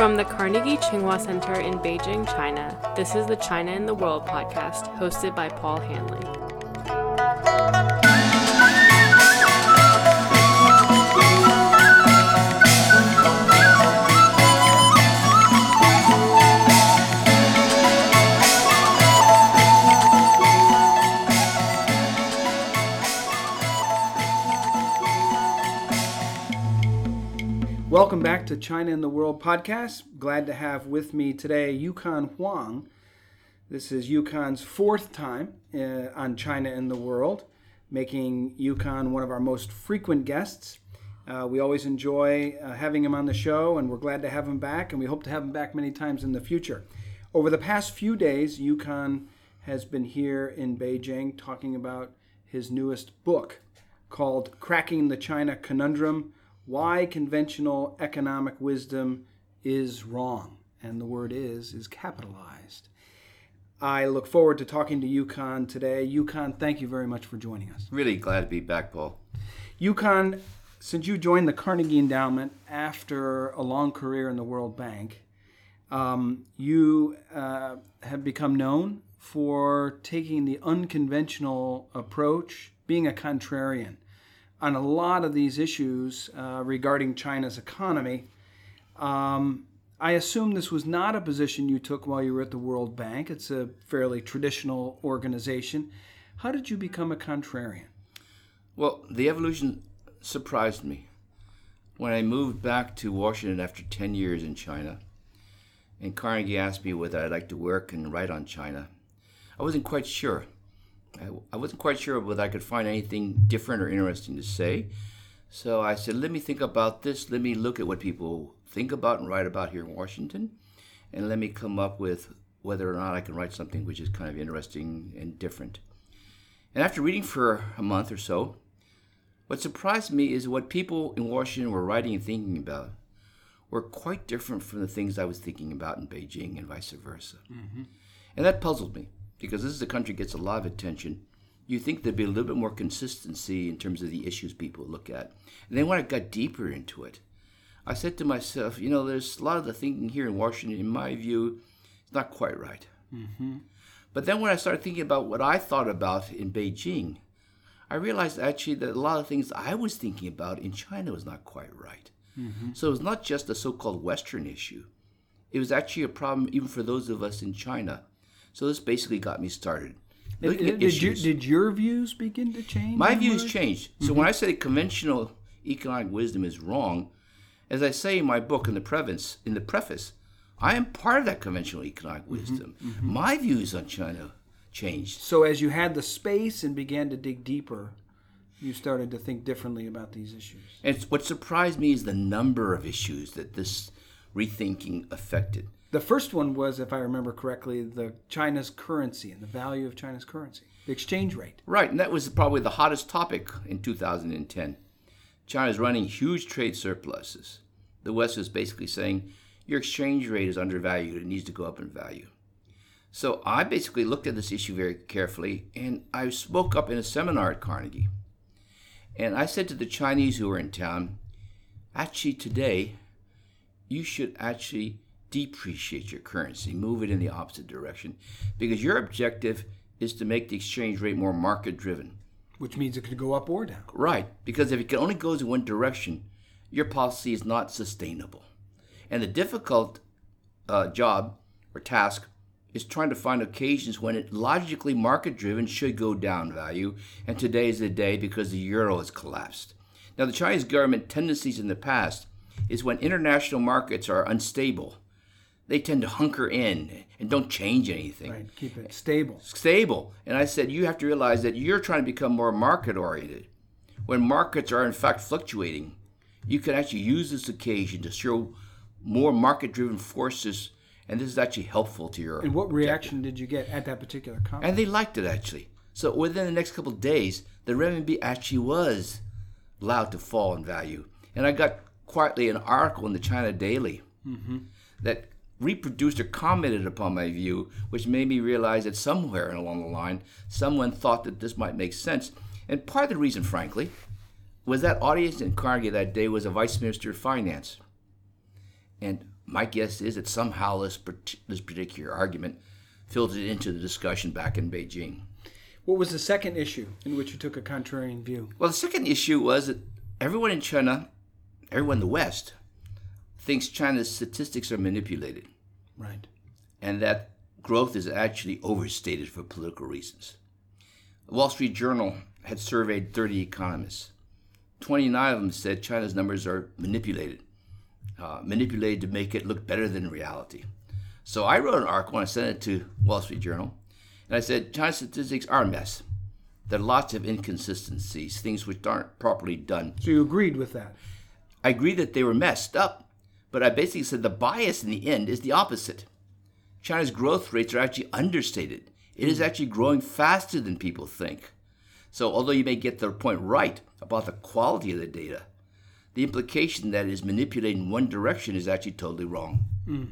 From the Carnegie Tsinghua Center in Beijing, China, this is the China in the World podcast, hosted by Paul Hanley. Welcome back to China in the World podcast. Glad to have with me today Yukon Huang. This is Yukon's fourth time on China in the World, making Yukon one of our most frequent guests. We always enjoy having him on the show, and we're glad to have him back, and we hope to have him back many times in the future. Over the past few days, Yukon has been here in Beijing talking about his newest book called Cracking the China Conundrum: Why Conventional Economic Wisdom is Wrong. And the word is capitalized. I look forward to talking to Yukon today. Yukon, thank you very much for joining us. Really glad to be back, Paul. Yukon, since you joined the Carnegie Endowment after a long career in the World Bank, you have become known for taking the unconventional approach, being a contrarian on a lot of these issues regarding China's economy. I assume this was not a position you took while you were at the World Bank. It's a fairly traditional organization. How did you become a contrarian? Well, the evolution surprised me. When I moved back to Washington after 10 years in China, and Carnegie asked me whether I'd like to work and write on China, I wasn't quite sure. I wasn't quite sure whether I could find anything different or interesting to say. So I said, let me think about this. Let me look at what people think about and write about here in Washington. And let me come up with whether or not I can write something which is kind of interesting and different. And after reading for a month or so, what surprised me is what people in Washington were writing and thinking about were quite different from the things I was thinking about in Beijing and vice versa. Mm-hmm. And that puzzled me, because this is a country that gets a lot of attention. You think there'd be a little bit more consistency in terms of the issues people look at. And then when I got deeper into it, I said to myself, there's a lot of the thinking here in Washington, in my view, is not quite right. Mm-hmm. But then when I started thinking about what I thought about in Beijing, I realized actually that a lot of things I was thinking about in China was not quite right. Mm-hmm. So it was not just a so-called Western issue. It was actually a problem even for those of us in China. So this basically got me started. Did your views begin to change? My views changed. So when I say conventional economic wisdom is wrong, as I say in my book in the preface, I am part of that conventional economic wisdom. Mm-hmm. My views on China changed. So as you had the space and began to dig deeper, you started to think differently about these issues. And what surprised me is the number of issues that this rethinking affected. The first one was, if I remember correctly, the China's currency and the value of China's currency, the exchange rate. Right, and that was probably the hottest topic in 2010. China is running huge trade surpluses. The West is basically saying, your exchange rate is undervalued. It needs to go up in value. So I basically looked at this issue very carefully, and I spoke up in a seminar at Carnegie. And I said to the Chinese who were in town, actually today, you should actually depreciate your currency, move it in the opposite direction, because your objective is to make the exchange rate more market-driven. Which means it could go up or down. Right, because if it only goes in one direction, your policy is not sustainable. And the difficult job or task is trying to find occasions when it logically market-driven should go down value, and today is the day because the euro has collapsed. Now, the Chinese government tendencies in the past is when international markets are unstable, they tend to hunker in and don't change anything. Right, keep it stable. Stable. And I said, you have to realize that you're trying to become more market-oriented. When markets are in fact fluctuating, you can actually use this occasion to show more market-driven forces, and this is actually helpful to your And what reaction did you get at that particular comment? And they liked it, actually. So within the next couple of days, the renminbi actually was allowed to fall in value. And I got quietly an article in the China Daily that reproduced or commented upon my view, which made me realize that somewhere along the line, someone thought that this might make sense. And part of the reason, frankly, was that audience in Carnegie that day was a vice minister of finance. And my guess is that somehow this particular argument filtered into the discussion back in Beijing. What was the second issue in which you took a contrarian view? Well, the second issue was that everyone in China, everyone in the West, thinks China's statistics are manipulated. Right. And that growth is actually overstated for political reasons. The Wall Street Journal had surveyed 30 economists. 29 of them said China's numbers are manipulated to make it look better than reality. So I wrote an article and I sent it to Wall Street Journal. And I said, China's statistics are a mess. There are lots of inconsistencies, things which aren't properly done. So you agreed with that? I agreed that they were messed up, but I basically said the bias in the end is the opposite. China's growth rates are actually understated. It is actually growing faster than people think. So although you may get the point right about the quality of the data, the implication that it is manipulated in one direction is actually totally wrong.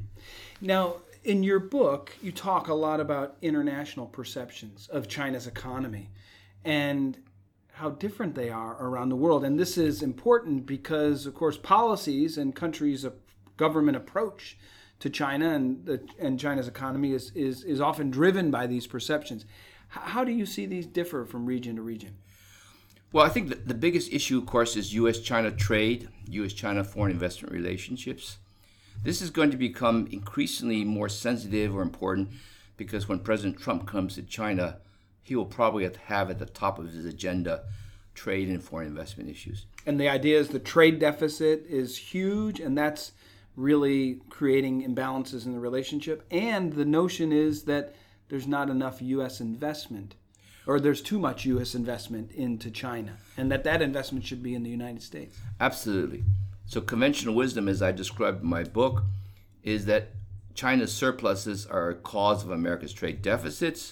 Now, in your book, you talk a lot about international perceptions of China's economy and how different they are around the world. And this is important because, of course, policies and countries' government approach to China and China's economy is often driven by these perceptions. How do you see these differ from region to region? Well, I think the biggest issue, of course, is U.S.-China trade, U.S.-China foreign investment relationships. This is going to become increasingly more sensitive or important because when President Trump comes to China, he will probably have at the top of his agenda trade and foreign investment issues. And the idea is the trade deficit is huge, and that's really creating imbalances in the relationship. And the notion is that there's not enough U.S. investment, or there's too much U.S. investment into China, and that investment should be in the United States. Absolutely. So conventional wisdom, as I described in my book, is that China's surpluses are a cause of America's trade deficits,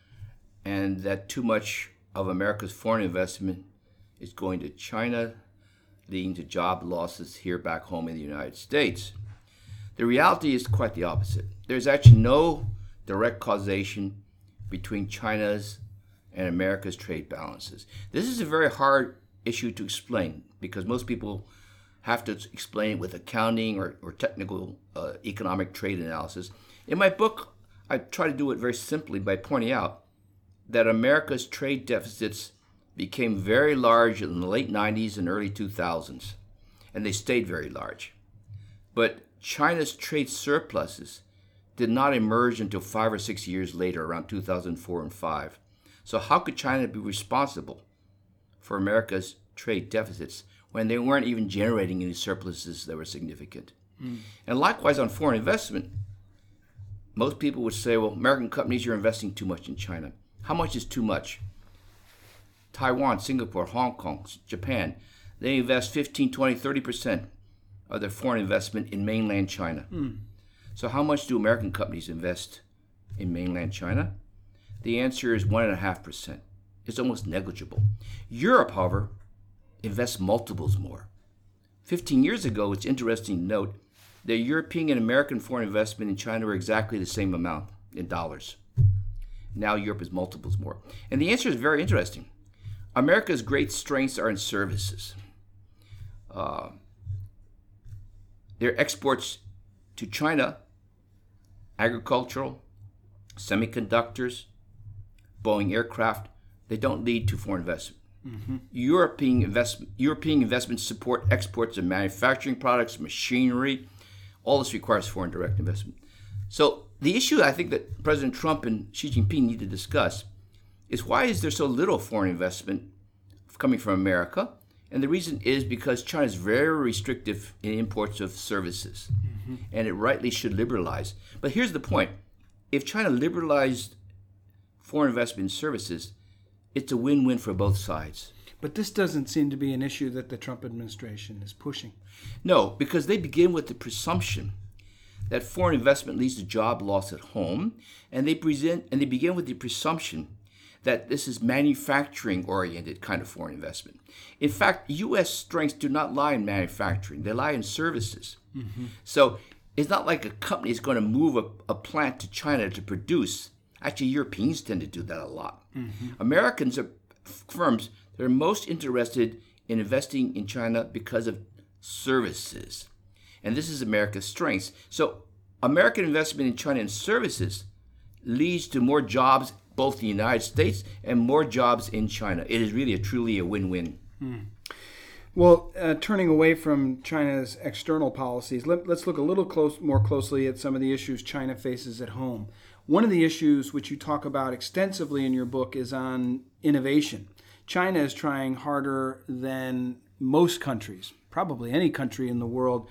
and that too much of America's foreign investment is going to China, leading to job losses here back home in the United States. The reality is quite the opposite. There's actually no direct causation between China's and America's trade balances. This is a very hard issue to explain because most people have to explain it with accounting or technical economic trade analysis. In my book, I try to do it very simply by pointing out that America's trade deficits became very large in the late 90s and early 2000s, and they stayed very large. But China's trade surpluses did not emerge until 5 or 6 years later, around 2004 and 5. So how could China be responsible for America's trade deficits when they weren't even generating any surpluses that were significant? And likewise on foreign investment, most people would say, well, American companies are investing too much in China. How much is too much? Taiwan, Singapore, Hong Kong, Japan, they invest 15, 20, 30% of their foreign investment in mainland China. So how much do American companies invest in mainland China? The answer is 1.5%. It's almost negligible. Europe, however, invests multiples more. 15 years ago, it's interesting to note that European and American foreign investment in China were exactly the same amount in dollars. Now Europe is multiples more. And the answer is very interesting. America's great strengths are in services. Their exports to China, agricultural, semiconductors, Boeing aircraft, they don't lead to foreign investment. European investments support exports of manufacturing products, machinery. All this requires foreign direct investment. So the issue I think that President Trump and Xi Jinping need to discuss is why is there so little foreign investment coming from America? And the reason is because China is very restrictive in imports of services, and it rightly should liberalize. But here's the point. If China liberalized foreign investment in services, it's a win-win for both sides. But this doesn't seem to be an issue that the Trump administration is pushing. No, because they begin with the presumption that foreign investment leads to job loss at home, and they begin with the presumption that this is manufacturing-oriented kind of foreign investment. In fact, U.S. strengths do not lie in manufacturing. They lie in services. So it's not like a company is going to move a plant to China to produce. Actually, Europeans tend to do that a lot. Americans are firms that are most interested in investing in China because of services. And this is America's strength. So American investment in China and services leads to more jobs both in the United States and more jobs in China. It is really truly a win-win. Well, turning away from China's external policies, let's look a little more closely at some of the issues China faces at home. One of the issues which you talk about extensively in your book is on innovation. China is trying harder than most countries, probably any country in the world,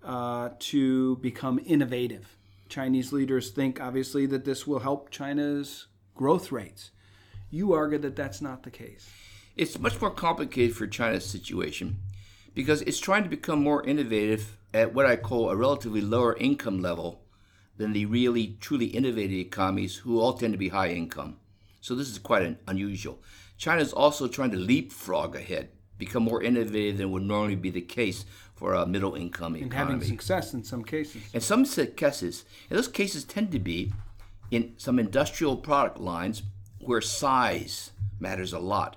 to become innovative. Chinese leaders think, obviously, that this will help China's growth rates. You argue that that's not the case. It's much more complicated for China's situation because it's trying to become more innovative at what I call a relatively lower income level than the really truly innovative economies who all tend to be high income. So this is quite unusual. China is also trying to leapfrog ahead, become more innovative than would normally be the case for a middle income economy. And having success in some cases. And some successes, and those cases tend to be in some industrial product lines where size matters a lot.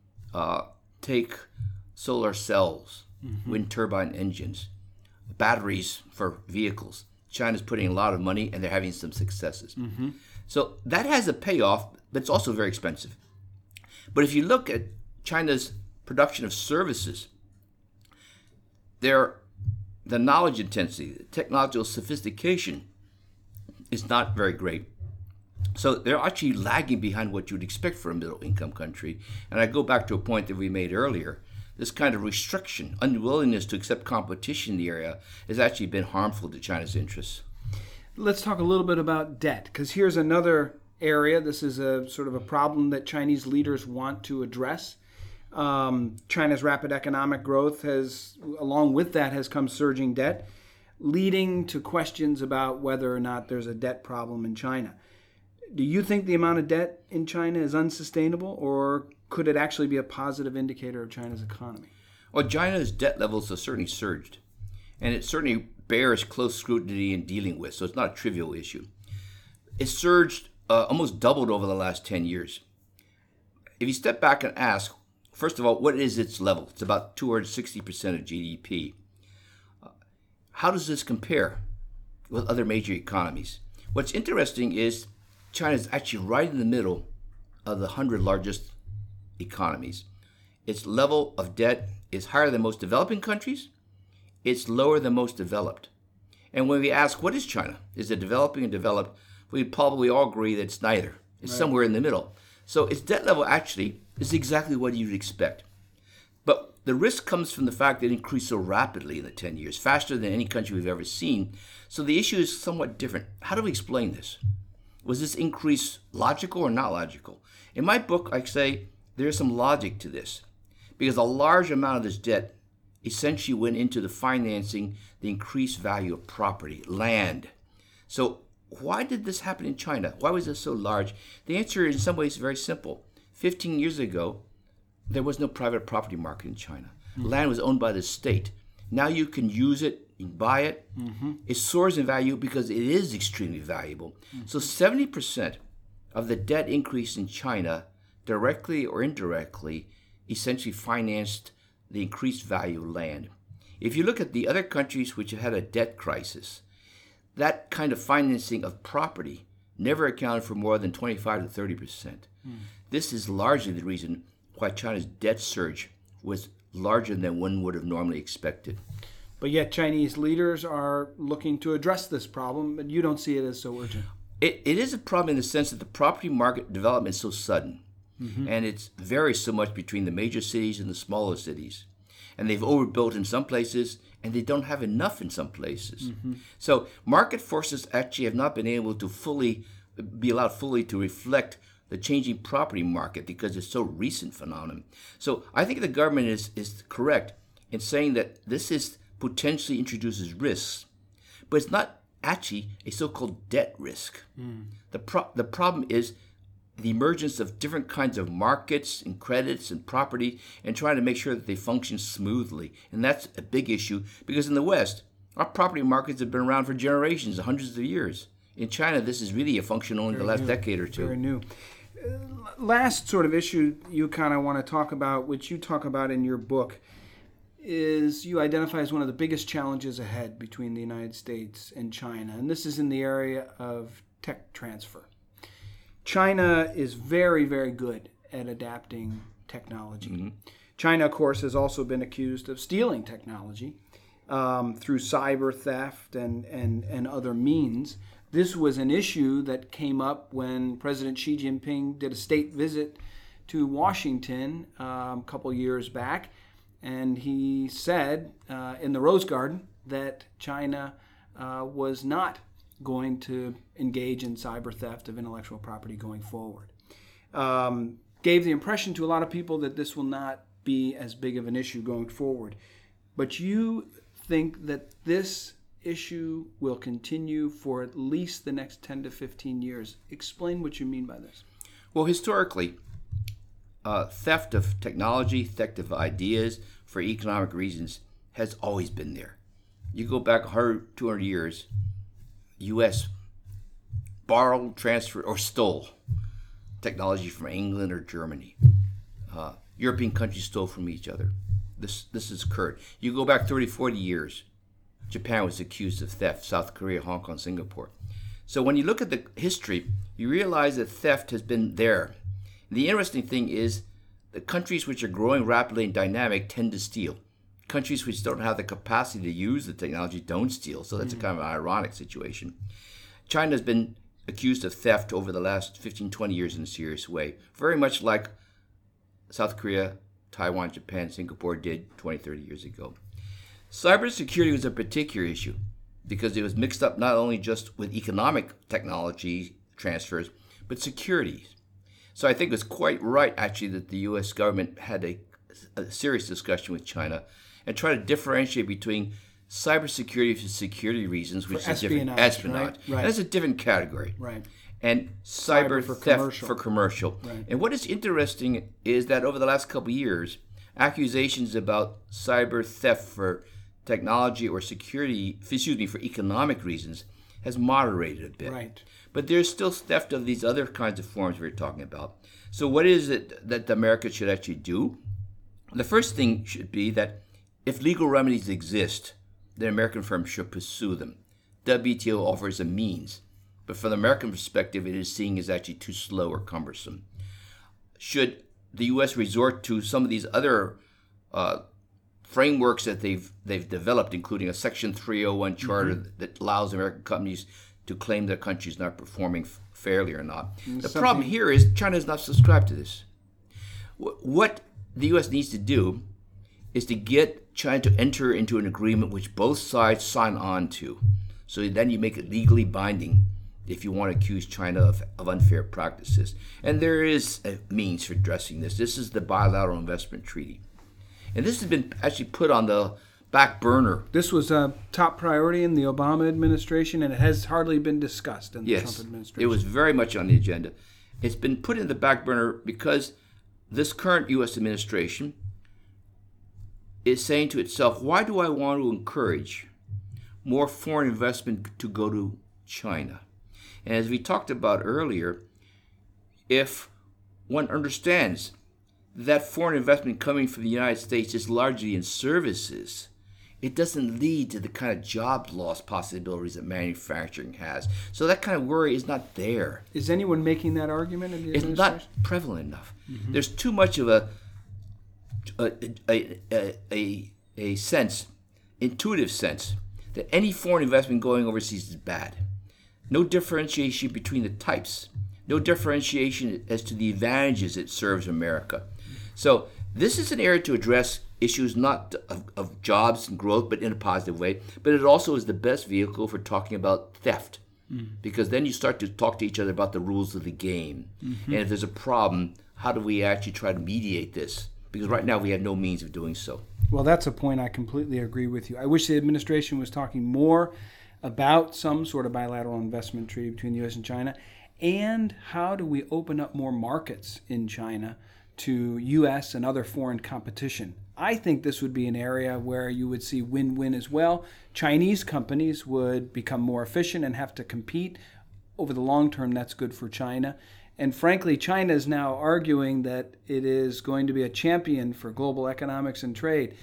Take solar cells, wind turbine engines, batteries for vehicles. China's putting a lot of money and they're having some successes. So that has a payoff, but it's also very expensive. But if you look at China's production of services, the knowledge intensity, the technological sophistication is not very great. So they're actually lagging behind what you'd expect for a middle-income country. And I go back to a point that we made earlier. This kind of restriction, unwillingness to accept competition in the area has actually been harmful to China's interests. Let's talk a little bit about debt, because here's another area. This is a sort of a problem that Chinese leaders want to address. China's rapid economic growth along with that, has come surging debt, leading to questions about whether or not there's a debt problem in China. Do you think the amount of debt in China is unsustainable, or could it actually be a positive indicator of China's economy? Well, China's debt levels have certainly surged, and it certainly bears close scrutiny in dealing with, so it's not a trivial issue. It's surged, almost doubled over the last 10 years. If you step back and ask, first of all, what is its level? It's about 260% of GDP. How does this compare with other major economies? What's interesting is China is actually right in the middle of the 100 largest economies. Its level of debt is higher than most developing countries. It's lower than most developed. And when we ask, what is China? Is it developing and developed? We'd probably all agree that it's neither. It's somewhere in the middle. So its debt level actually is exactly what you'd expect. But the risk comes from the fact that it increased so rapidly in the 10 years, faster than any country we've ever seen. So the issue is somewhat different. How do we explain this? Was this increase logical or not logical? In my book, I say there's some logic to this, because a large amount of this debt essentially went into the financing the increased value of property, land. So why did this happen in China? Why was this so large? The answer is in some ways very simple. 15 years ago, there was no private property market in China. Land was owned by the state. Now you can use it, you can buy it. It soars in value because it is extremely valuable. So 70% of the debt increase in China, directly or indirectly, essentially financed the increased value of land. If you look at the other countries which have had a debt crisis, that kind of financing of property never accounted for more than 25 to 30%. This is largely the reason why China's debt surge was larger than one would have normally expected. But yet Chinese leaders are looking to address this problem, but you don't see it as so urgent. It is a problem in the sense that the property market development is so sudden, and it varies so much between the major cities and the smaller cities. And they've overbuilt in some places, and they don't have enough in some places. So market forces actually have not been able to be allowed fully to reflect the changing property market because it's so recent phenomenon. So I think the government is correct in saying that this potentially introduces risks, but it's not actually a so-called debt risk. The problem is the emergence of different kinds of markets and credits and property and trying to make sure that they function smoothly. And that's a big issue because in the West, our property markets have been around for generations, hundreds of years. In China, this is really a function only in the last decade or two. Very new. Last sort of issue you kind of want to talk about, which you talk about in your book, you identify as one of the biggest challenges ahead between the United States and China, and this is in the area of tech transfer. China is very, very good at adapting technology. Mm-hmm. China, of course, has also been accused of stealing technology through cyber theft and other means. This was an issue that came up when President Xi Jinping did a state visit to Washington a couple years back, and he said in the Rose Garden that China was not going to engage in cyber theft of intellectual property going forward. Gave the impression to a lot of people that this will not be as big of an issue going forward. But you think that this issue will continue for at least the next 10 to 15 years. Explain what you mean by this. Well, historically, theft of technology, theft of ideas for economic reasons has always been there. You go back 100, 200 years, U.S. borrowed, transferred, or stole technology from England or Germany. European countries stole from each other. This has occurred. You go back 30, 40 years, Japan was accused of theft, South Korea, Hong Kong, Singapore. So when you look at the history, you realize that theft has been there. The interesting thing is the countries which are growing rapidly and dynamic tend to steal. Countries which don't have the capacity to use the technology don't steal. So that's a kind of an ironic situation. China has been accused of theft over the last 15, 20 years in a serious way, very much like South Korea, Taiwan, Japan, Singapore did 20, 30 years ago. Cybersecurity was a particular issue because it was mixed up not only just with economic technology transfers, but security. So I think it's quite right, actually, that the U.S. government had a serious discussion with China and try to differentiate between cybersecurity for security reasons, which is different. Espionage. Right. That's a different category. Right. And cyber for theft commercial. for commercial. Right. And what is interesting is that over the last couple of years, accusations about cyber theft for technology or security, for economic reasons, has moderated a bit. Right. But there's still theft of these other kinds of forms we're talking about. So what is it that America should actually do? The first thing should be that if legal remedies exist, then American firms should pursue them. WTO offers a means, but from the American perspective, it is seen as actually too slow or cumbersome. Should the U.S. resort to some of these other frameworks that they've developed, including a Section 301 charter that allows American companies to claim their country is not performing fairly or not? The problem here is China has not subscribed to this. What the U.S. needs to do is to get China to enter into an agreement which both sides sign on to. So then you make it legally binding if you want to accuse China of unfair practices. And there is a means for addressing this. This is the Bilateral Investment Treaty. And this has been actually put on the back burner. This was a top priority in the Obama administration, and it has hardly been discussed in the Trump administration. It was very much on the agenda. It's been put in the back burner because this current U.S. administration is saying to itself, why do I want to encourage more foreign investment to go to China? And as we talked about earlier, if one understands that foreign investment coming from the United States is largely in services, it doesn't lead to the kind of job loss possibilities that manufacturing has. So that kind of worry is not there. Is anyone making that argument in the administration? It's not prevalent enough. Mm-hmm. There's too much of a sense, intuitive sense, that any foreign investment going overseas is bad. No differentiation between the types. No differentiation as to the advantages it serves America. So this is an area to address issues not of jobs and growth, but in a positive way. But it also is the best vehicle for talking about theft. Because then you start to talk to each other about the rules of the game. Mm-hmm. And if there's a problem, how do we actually try to mediate this? Because right now we have no means of doing so. Well, that's a point I completely agree with you. I wish the administration was talking more about some sort of bilateral investment treaty between the U.S. and China, and how do we open up more markets in China to U.S. and other foreign competition. I think this would be an area where you would see win-win as well. Chinese companies would become more efficient and have to compete. Over the long term, that's good for China. And frankly, China is now arguing that it is going to be a champion for global economics and trade.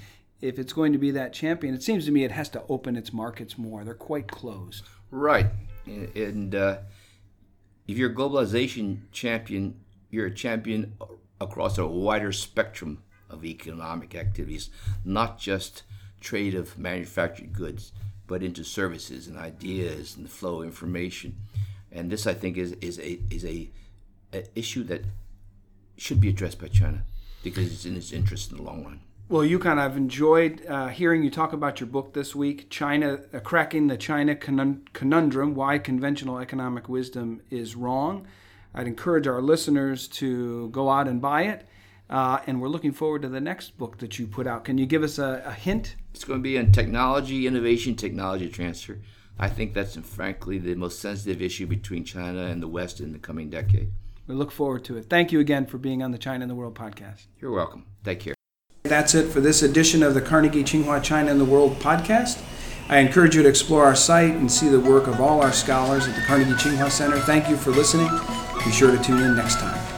if it's going to be that champion, it seems to me it has to open its markets more. They're quite closed. Right. And if you're a globalization champion, you're a champion across a wider spectrum of economic activities, not just trade of manufactured goods, but into services and ideas and the flow of information. And this, I think, is a issue that should be addressed by China because it's in its interest in the long run. Well, Yukon, I've enjoyed hearing you talk about your book this week, China, Cracking the China Conundrum, Why Conventional Economic Wisdom is Wrong. I'd encourage our listeners to go out and buy it. And we're looking forward to the next book that you put out. Can you give us a hint? It's going to be on technology, innovation, technology transfer. I think that's, frankly, the most sensitive issue between China and the West in the coming decade. We look forward to it. Thank you again for being on the China in the World podcast. You're welcome. Take care. That's it for this edition of the Carnegie Tsinghua China in the World podcast. I encourage you to explore our site and see the work of all our scholars at the Carnegie Tsinghua Center. Thank you for listening. Be sure to tune in next time.